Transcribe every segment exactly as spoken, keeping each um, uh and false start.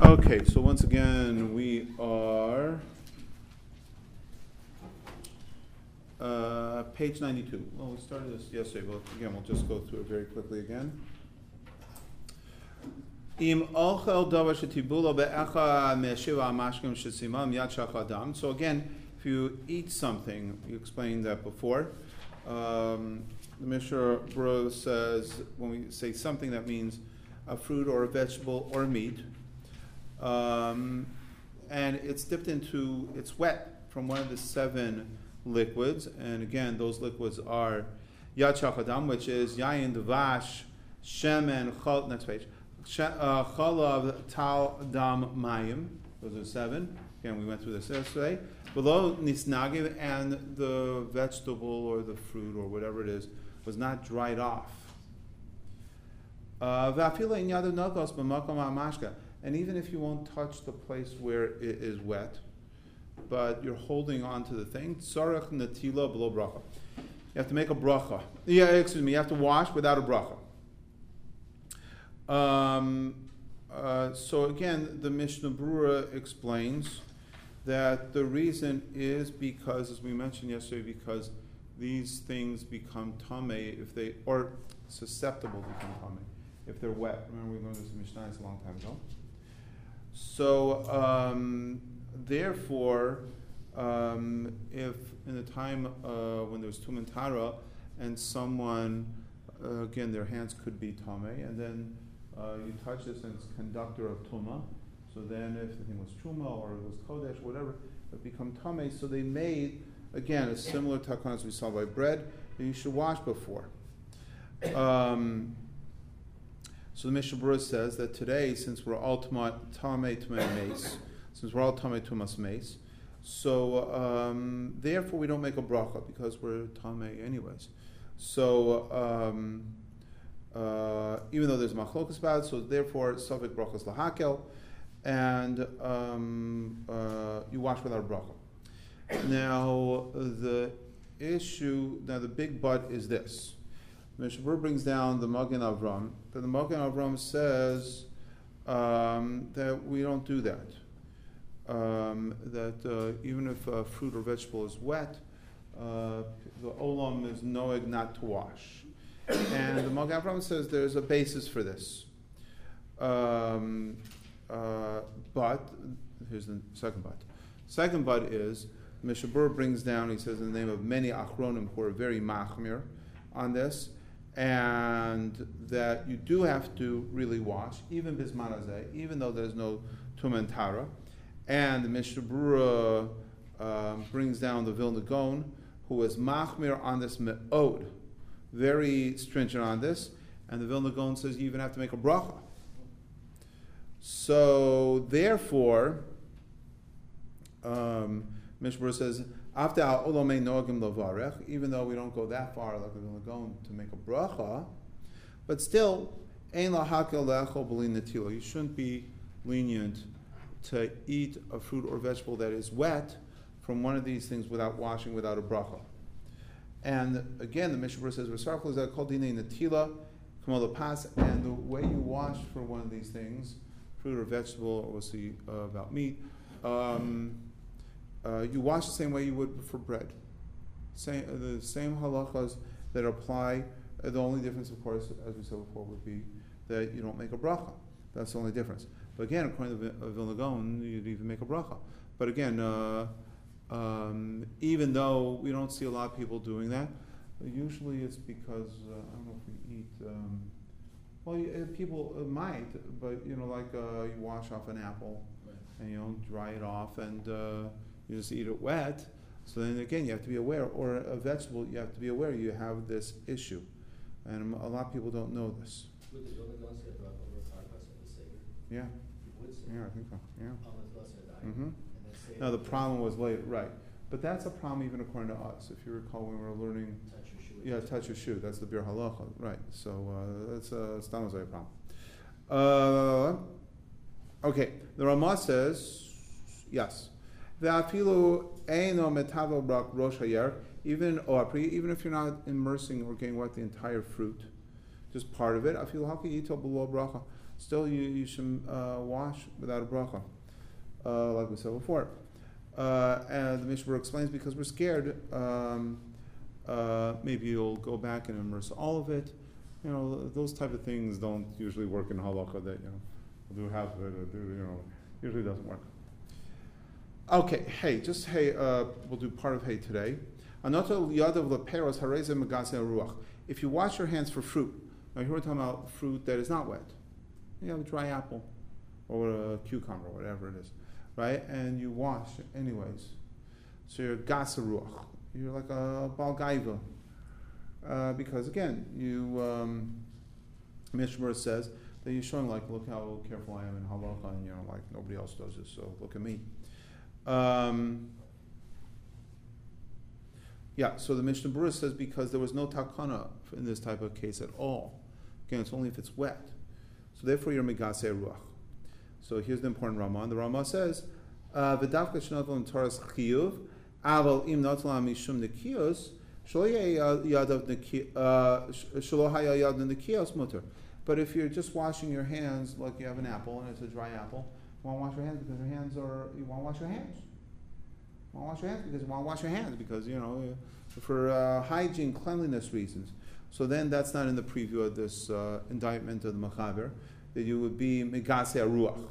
Okay, so once again, we are uh, page ninety-two. Well, we started this yesterday, but again, we'll just go through it very quickly again. So again, if you eat something, you explained that before. Um, the Mishnah Berurah says when we say something, that means a fruit or a vegetable or meat. Um, and it's dipped into, it's wet from one of the seven liquids. And again, those liquids are Yad Shachadam, which is Yayin, Dvash, Shemen, Chal, next page, uh, Chalav, Tal, Dam, Mayim. Those are seven. Again, we went through this yesterday. Below Nisnagiv, and the vegetable or the fruit or whatever it is was not dried off. Uh, And even if you won't touch the place where it is wet, but you're holding on to the thing, tzarech natila below bracha. You have to make a bracha. Yeah, excuse me. You have to wash without a bracha. Um, uh, so again, the Mishnah Berurah explains that the reason is because, as we mentioned yesterday, because these things become tamei if they, or susceptible to become tamei if they're wet. Remember, we learned this in Mishnah a long time ago. So, um, therefore, um, if in the time uh, when there was Tum and Tara, and someone, uh, again, their hands could be Tameh, and then uh, you touch this and it's conductor of Tuma, so then if the thing was Truma or it was Kodesh, whatever, it become Tameh. So they made, again, a similar takon as we saw by bread, that you should wash before. Um, So the Mishnah Berurah says that today, since we're all tamei tamei mace, since we're all tamei tumas mace, so um, therefore we don't make a bracha because we're tamei anyways. So um, uh, even though there's machlokas about it, so therefore safek brachas lahakel, and um, uh, you wash without a bracha. Now the issue, now the big but is this. Mishnah Berurah brings down the Magen Avram, that the Magen Avram says um, that we don't do that. Um, that uh, even if a fruit or vegetable is wet, uh, the olam is noeg not to wash. And the Magen Avram says there's a basis for this. Um, uh, but, here's the second but. Second but is, Mishnah Berurah brings down, he says in the name of many achronim who are very machmir on this, and that you do have to really wash, even bisman hazeh, even though there's no tum and tara. And the Mishnah Berurah um, brings down the Vilna Gaon, who is machmir on this me'od, very stringent on this, and the Vilna Gaon says you even have to make a bracha. So therefore, um, Mishnah Berurah says, after al olomei noagim lavarech, even though we don't go that far like we're going to make a bracha, but still, ein lahakel le'achol b'li netila. You shouldn't be lenient to eat a fruit or vegetable that is wet from one of these things without washing, without a bracha. And again, the Mishnah Berurah says, "V'sarchol zeh kol dinei netila k'mo lepas," and the way you wash for one of these things, fruit or vegetable, or we'll see uh, about meat. Um, Uh, you wash the same way you would for bread. Same, uh, the same halachas that apply. Uh, the only difference, of course, as we said before, would be that you don't make a bracha. That's the only difference. But again, according to uh, Vilna Gaon, you'd even make a bracha. But again, uh, um, even though we don't see a lot of people doing that, uh, usually it's because, uh, I don't know if we eat, um, well, you, uh, people uh, might, but, you know, like uh, you wash off an apple, right, and you don't dry it off, and uh, you just eat it wet. So then again, you have to be aware, or a vegetable, you have to be aware you have this issue. And a lot of people don't know this. Would the Vilna Gaon say a bracha over Karpas at the Seder? Yeah. You would say. Yeah, I think so. Yeah. Mm-hmm. Now the problem was later, right. But that's a problem even according to us. If you recall when we were learning, touch your shoe. Yeah, touch your shoe. That's the Bir Halacha, right. So uh, that's a uh, problem. Uh, okay, the Ramah says, yes. Even or even if you're not immersing or getting wet the entire fruit, just part of it, still you, you should uh, wash without a bracha, uh, like we said before. Uh, and the Mishnah Berurah explains because we're scared. Um, uh, maybe you'll go back and immerse all of it. You know, those type of things don't usually work in halakha. That you know, we'll do half of it, or do you know, usually doesn't work. Okay, hey, just hey, uh, we'll do part of hey today. If you wash your hands for fruit, now here we're talking about fruit that is not wet. You have a dry apple or a cucumber, whatever it is, right? And you wash anyways. So you're gasa ruach. You're like a bal gaiva. Uh, because again, you, um, Mishnah Berurah says that you're showing like, look how careful I am in halakha, and you know, like nobody else does this, so look at me. Um, yeah, so the Mishnah Berurah says because there was no takana in this type of case at all. Again, it's only if it's wet. So therefore you're megaseh ruach. So here's the important Ramah. The Ramah says, v'davka shenotol in Torah's chiyuv, aval im notol mishum nekiyos, shelo yadav nekiyos mutter. But if you're just washing your hands like you have an apple and it's a dry apple, you want to wash your hands because your hands are, you want to wash your hands. You want to wash your hands because you want to wash your hands because, you know, for uh, hygiene, cleanliness reasons. So then that's not in the preview of this uh, indictment of the Mechaber, that you would be megaseh ruach.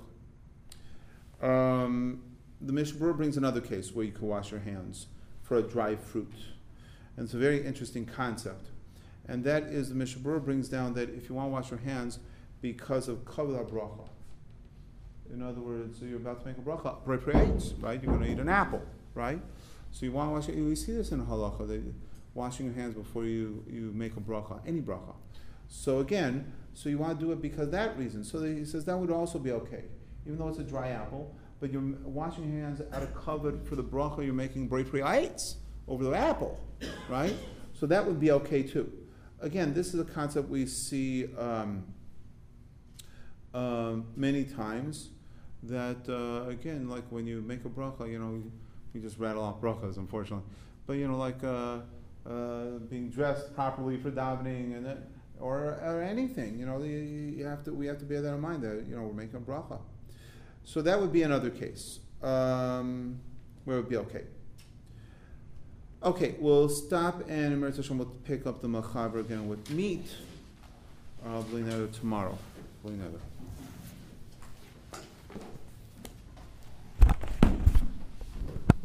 Um, the Mishnah Berurah brings another case where you can wash your hands for a dry fruit. And it's a very interesting concept. And that is the Mishnah Berurah brings down that if you want to wash your hands because of kavod bracha. In other words, so you're about to make a bracha, right? You're going to eat an apple, right? So you want to wash it. We see this in halakha, that washing your hands before you, you make a bracha, any bracha. So again, so you want to do it because of that reason. So he says that would also be okay, even though it's a dry apple, but you're washing your hands out of kavod for the bracha you're making b'rei over the apple, right? So that would be okay too. Again, this is a concept we see um, uh, many times. That uh, again, like when you make a bracha, you know, you, you just rattle off brachas, unfortunately. But you know, like uh, uh, being dressed properly for davening, and that, or or anything, you know, you, you have to. We have to bear that in mind that you know we're making a bracha. So that would be another case um, where it would be okay. Okay, we'll stop, and in Meretz Hashem we'll pick up the Mechaber again with meat. Uh, tomorrow.